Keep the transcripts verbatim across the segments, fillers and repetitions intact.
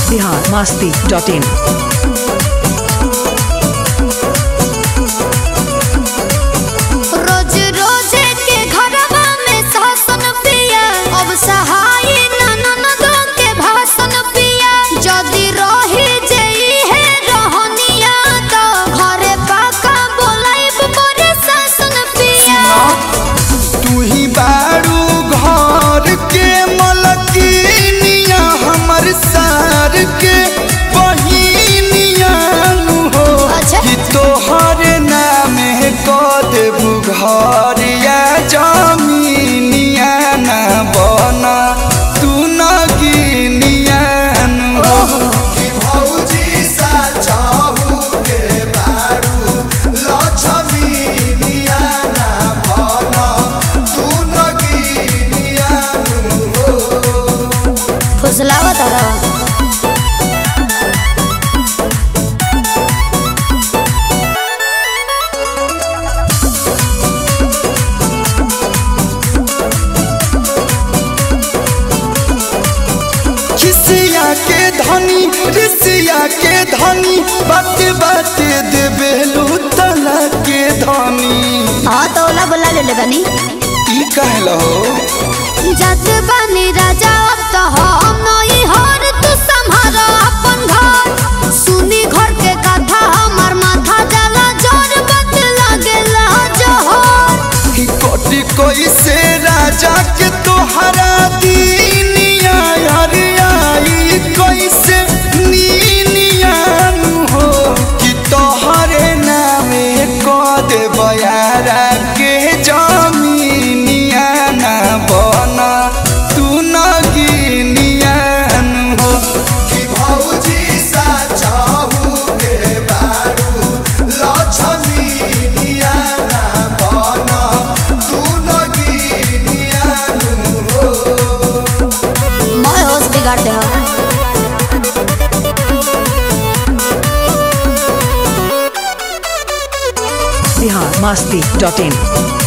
Bihar Masti dot इन। रोज रोज के घरवा में शासन पिया, अब सहाय ननदो के भाषण पिया। जदि रही जई है रहनिया तो घरे पाका बोलाइब बड़े शासन पिया। तू ही बारू घर के मलकिनिया, हमर सार के बहिनिया हो। अच्छा। कि तोहर नाम क देबू घर या जमीनिया ना बना तू न गिनिया हो। कि भौजी सा चाहू के बारू लक्ष्मीनिया ना बना तू न गिनिया हो। फुसलावत रहा। खिसिया के धनी ऋषिया के धनी बात बात देबे लूतला के धनी। हाँ तो ओला बोला ले ले बनी। ई कहलो जज बनी राजा अब तो हम नई हर तू संभारा अपन घर। सुनी घर के कथा हमर माथा जला जोर बत लागेला जोहर। ही कोटि कोई से राजा के तोहरा दीनिया हरियाई कोई से नीनिया हो। कि तोहरे नामे को दे बयारा के जमीनिया ना बना तू न गिनिया हो। कि भौजी सा चाहू के बारू लक्ष्मीनिया ना बना तू न गिनिया हो। मैं होश बिगाड़ दे हो। Bihar Masti dot in.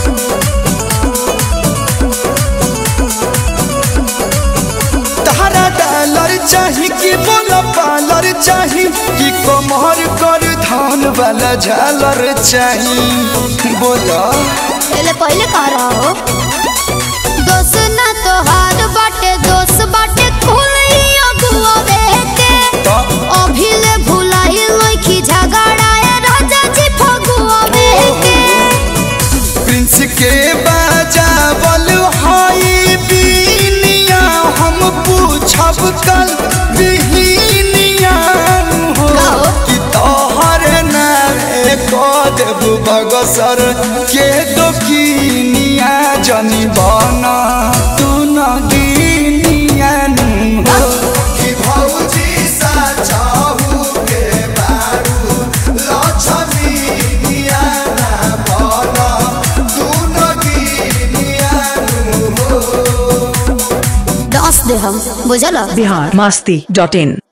तारा डॉलर चाही कि बोला पालर चाही कि कमर कर धान वाला झालर चाही बोला। पहले पहले कह रहा हो दोस्त ना तोहार बाटे दोस्त बाटे खुली अगुआ बेटे। तो अभी ले भुलाई लइकी झगड़ाए राजा जी फगुआ बेटे। प्रिंस के बाजावल हाई बीनिया हम पूछब कल बिहिनिया हो। गाओ। कि तोहर नामे को देबू बगसर के दोकिनिया जनी बना तू न गिनिया हो। कि भौजी सा चाहू के बारू लक्ष्मीनिया ना बना तू न गिनिया हो। दस दे हम बुझल। बिहार मस्ती डॉट इन।